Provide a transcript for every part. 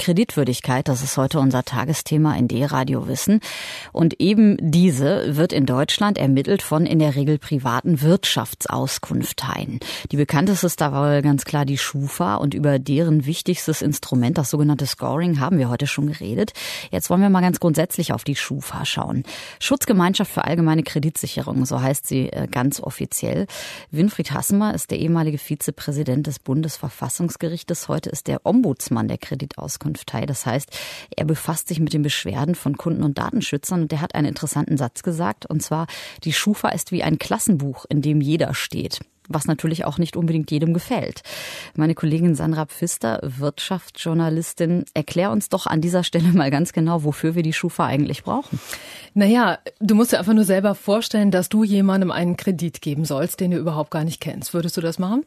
Kreditwürdigkeit, das ist heute unser Tagesthema in D-Radio Wissen. Und eben diese wird in Deutschland ermittelt von in der Regel privaten Wirtschaftsauskunfteien. Die bekannteste ist da wohl ganz klar die Schufa und über deren wichtigstes Instrument, das sogenannte Scoring, haben wir heute schon geredet. Jetzt wollen wir mal ganz grundsätzlich auf die Schufa schauen. Schutzgemeinschaft für allgemeine Kreditsicherung, so heißt sie ganz offiziell. Winfried Hassemer ist der ehemalige Vizepräsident des Bundesverfassungsgerichtes. Heute ist der Ombudsmann der Kreditauskunftei. Das heißt, er befasst sich mit den Beschwerden von Kunden und Datenschützern und der hat einen interessanten Satz gesagt. Und zwar, die Schufa ist wie ein Klassenbuch, in dem jeder steht. Was natürlich auch nicht unbedingt jedem gefällt. Meine Kollegin Sandra Pfister, Wirtschaftsjournalistin, erklär uns doch an dieser Stelle mal ganz genau, wofür wir die Schufa eigentlich brauchen. Naja, du musst dir einfach nur selber vorstellen, dass du jemandem einen Kredit geben sollst, den du überhaupt gar nicht kennst. Würdest du das machen?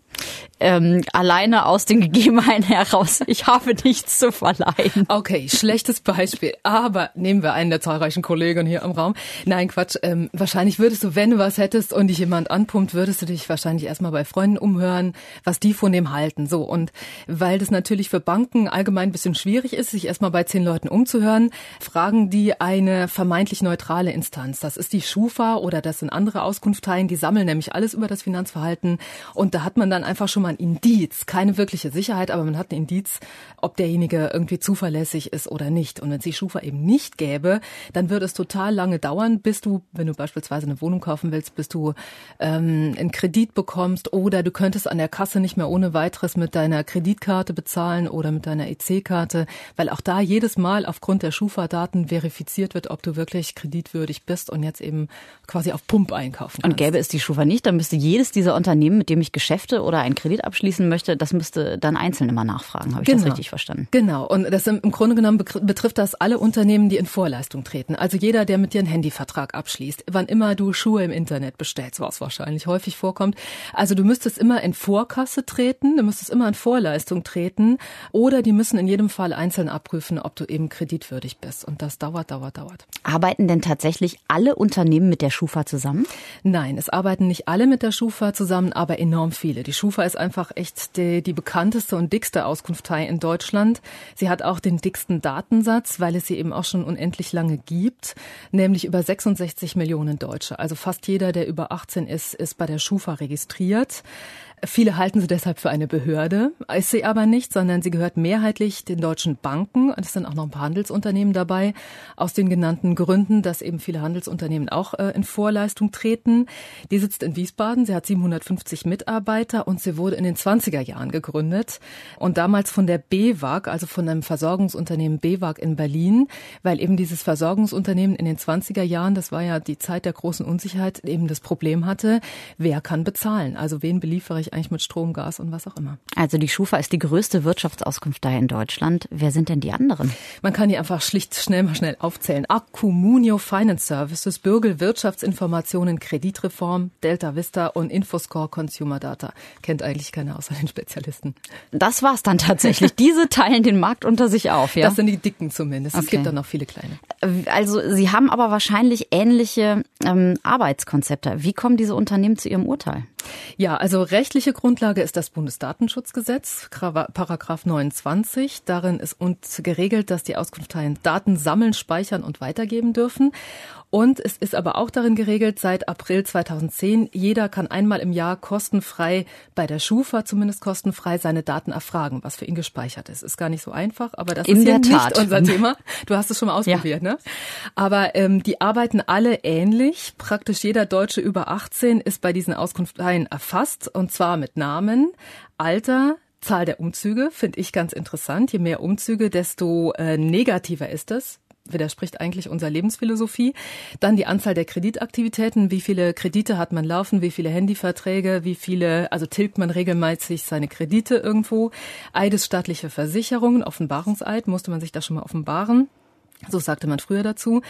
Alleine aus den Gegebenheiten heraus. Ich habe nichts zu verleihen. Okay, schlechtes Beispiel. Aber nehmen wir einen der zahlreichen Kollegen hier im Raum. Nein, Quatsch. Wahrscheinlich würdest du, wenn du was hättest und dich jemand anpumpt, würdest du dich wahrscheinlich erstmal bei Freunden umhören, was die von dem halten. So, und weil das natürlich für Banken allgemein ein bisschen schwierig ist, sich erstmal bei 10 Leuten umzuhören, fragen die eine vermeintlich neutrale Instanz. Das ist die Schufa oder das sind andere Auskunfteien, die sammeln nämlich alles über das Finanzverhalten und da hat man dann einfach schon mal ein Indiz, keine wirkliche Sicherheit, aber man hat ein Indiz, ob derjenige irgendwie zuverlässig ist oder nicht. Und wenn es die Schufa eben nicht gäbe, dann würde es total lange dauern, bis du, wenn du beispielsweise eine Wohnung kaufen willst, bis du einen Kredit bekommst oder du könntest an der Kasse nicht mehr ohne weiteres mit deiner Kreditkarte bezahlen oder mit deiner EC-Karte, weil auch da jedes Mal aufgrund der Schufa-Daten verifiziert wird, ob du wirklich kreditwürdig bist und jetzt eben quasi auf Pump einkaufen kannst. Und gäbe es die Schufa nicht, dann müsste jedes dieser Unternehmen, mit dem ich Geschäfte oder einen Kredit abschließen möchte, das müsste dann einzeln immer nachfragen. Habe ich das richtig verstanden? Genau. Und das im Grunde genommen betrifft das alle Unternehmen, die in Vorleistung treten. Also jeder, der mit dir einen Handyvertrag abschließt, wann immer du Schuhe im Internet bestellst, was wahrscheinlich häufig vorkommt. Also du müsstest immer in Vorkasse treten, du müsstest immer in Vorleistung treten oder die müssen in jedem Fall einzeln abprüfen, ob du eben kreditwürdig bist. Und das dauert. Arbeiten denn tatsächlich alle Unternehmen mit der Schufa zusammen? Nein, es arbeiten nicht alle mit der Schufa zusammen, aber enorm viele. Die Schufa ist einfach echt die bekannteste und dickste Auskunftei in Deutschland. Sie hat auch den dicksten Datensatz, weil es sie eben auch schon unendlich lange gibt, nämlich über 66 Millionen Deutsche. Also fast jeder, der über 18 ist bei der Schufa registriert. Viele halten sie deshalb für eine Behörde, ist sie aber nicht, sondern sie gehört mehrheitlich den deutschen Banken. Und es sind auch noch ein paar Handelsunternehmen dabei, aus den genannten Gründen, dass eben viele Handelsunternehmen auch in Vorleistung treten. Die sitzt in Wiesbaden, sie hat 750 Mitarbeiter und sie wurde in den 20er Jahren gegründet. Und damals von der BEWAG, also von einem Versorgungsunternehmen BEWAG in Berlin, weil eben dieses Versorgungsunternehmen in den 20er Jahren, das war ja die Zeit der großen Unsicherheit, eben das Problem hatte, wer kann bezahlen? Also wen beliefere ich eigentlich mit Strom, Gas und was auch immer. Also die Schufa ist die größte Wirtschaftsauskunftei in Deutschland. Wer sind denn die anderen? Man kann die einfach schlicht schnell aufzählen. Accomunio Finance Services, Bürgel Wirtschaftsinformationen, Kreditreform, Delta Vista und Infoscore Consumer Data. Kennt eigentlich keiner außer den Spezialisten. Das war's dann tatsächlich. Diese teilen den Markt unter sich auf, ja? Das sind die dicken zumindest. Okay. Es gibt dann noch viele kleine. Also Sie haben aber wahrscheinlich ähnliche Arbeitskonzepte. Wie kommen diese Unternehmen zu ihrem Urteil? Ja, also rechtliche Grundlage ist das Bundesdatenschutzgesetz, Paragraph 29. Darin ist uns geregelt, dass die Auskunfteien Daten sammeln, speichern und weitergeben dürfen. Und es ist aber auch darin geregelt, seit April 2010, jeder kann einmal im Jahr kostenfrei, bei der Schufa zumindest kostenfrei, seine Daten erfragen, was für ihn gespeichert ist. Ist gar nicht so einfach, aber das ist ja nicht unser Thema. Du hast es schon mal ausprobiert, ja. Ne? Aber die arbeiten alle ähnlich. Praktisch jeder Deutsche über 18 ist bei diesen Auskunfteien erfasst, und zwar mit Namen, Alter, Zahl der Umzüge, finde ich ganz interessant. Je mehr Umzüge, desto negativer ist es. Widerspricht eigentlich unserer Lebensphilosophie. Dann die Anzahl der Kreditaktivitäten, wie viele Kredite hat man laufen, wie viele Handyverträge, also tilgt man regelmäßig seine Kredite irgendwo. Eidesstattliche Versicherungen, Offenbarungseid, musste man sich da schon mal offenbaren. So sagte man früher dazu.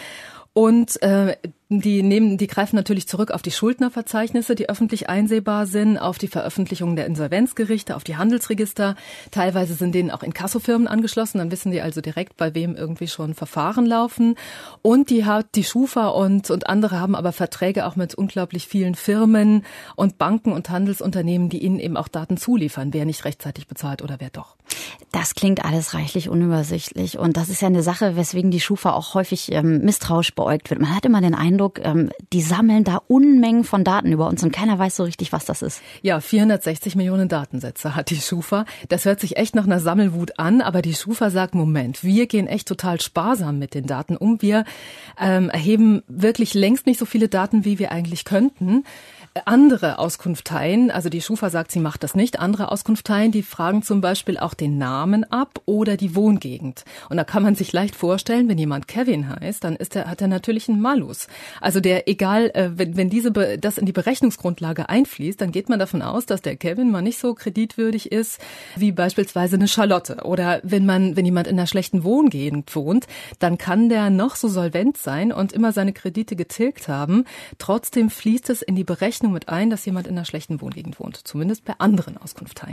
Und die greifen natürlich zurück auf die Schuldnerverzeichnisse, die öffentlich einsehbar sind, auf die Veröffentlichung der Insolvenzgerichte, auf die Handelsregister. Teilweise sind denen auch Inkassofirmen angeschlossen, dann wissen die also direkt, bei wem irgendwie schon Verfahren laufen. Und die Schufa und andere haben aber Verträge auch mit unglaublich vielen Firmen und Banken und Handelsunternehmen, die ihnen eben auch Daten zuliefern, wer nicht rechtzeitig bezahlt oder wer doch. Das klingt alles reichlich unübersichtlich und das ist ja eine Sache, weswegen die Schufa auch häufig misstrauisch beäugt wird. Man hat immer den Eindruck, die sammeln da Unmengen von Daten über uns und keiner weiß so richtig, was das ist. Ja, 460 Millionen Datensätze hat die Schufa. Das hört sich echt nach einer Sammelwut an, aber die Schufa sagt, Moment, wir gehen echt total sparsam mit den Daten um. Wir erheben wirklich längst nicht so viele Daten, wie wir eigentlich könnten. Andere Auskunfteien, also die Schufa sagt, sie macht das nicht, andere Auskunfteien, die fragen zum Beispiel auch den Namen ab oder die Wohngegend. Und da kann man sich leicht vorstellen, wenn jemand Kevin heißt, dann hat er natürlich einen Malus. Also wenn das in die Berechnungsgrundlage einfließt, dann geht man davon aus, dass der Kevin mal nicht so kreditwürdig ist wie beispielsweise eine Charlotte. Oder wenn jemand in einer schlechten Wohngegend wohnt, dann kann der noch so solvent sein und immer seine Kredite getilgt haben. Trotzdem fließt es in die Berechnung mit ein, dass jemand in einer schlechten Wohngegend wohnt. Zumindest bei anderen Auskunfteien.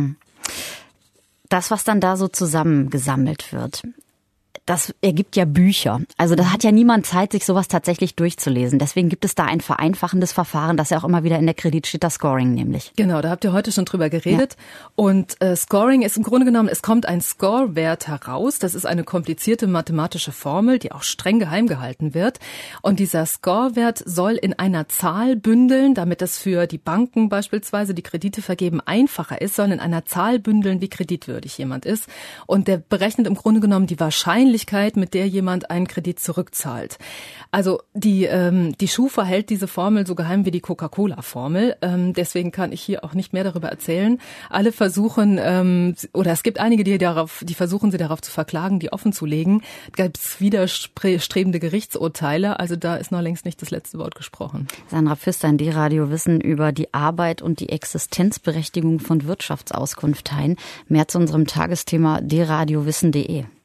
Das, was dann da so zusammengesammelt wird, das ergibt ja Bücher. Also da hat ja niemand Zeit, sich sowas tatsächlich durchzulesen. Deswegen gibt es da ein vereinfachendes Verfahren, das ja auch immer wieder in der Kredit steht, das Scoring nämlich. Genau, da habt ihr heute schon drüber geredet. Ja. Und Scoring ist im Grunde genommen, es kommt ein Score-Wert heraus. Das ist eine komplizierte mathematische Formel, die auch streng geheim gehalten wird. Und dieser Score-Wert soll in einer Zahl bündeln, damit es für die Banken beispielsweise, die Kredite vergeben, einfacher ist, soll in einer Zahl bündeln, wie kreditwürdig jemand ist. Und der berechnet im Grunde genommen die Wahrscheinlichkeit, mit der jemand einen Kredit zurückzahlt. Also die Schufa hält diese Formel so geheim wie die Coca-Cola-Formel. Deswegen kann ich hier auch nicht mehr darüber erzählen. Alle versuchen, oder es gibt einige, die versuchen, sie darauf zu verklagen, die offen zu legen. Da gibt es widerstrebende Gerichtsurteile. Also da ist noch längst nicht das letzte Wort gesprochen. Sandra Pfister in D-Radio Wissen über die Arbeit und die Existenzberechtigung von Wirtschaftsauskunfteien. Mehr zu unserem Tagesthema drradiowissen.de.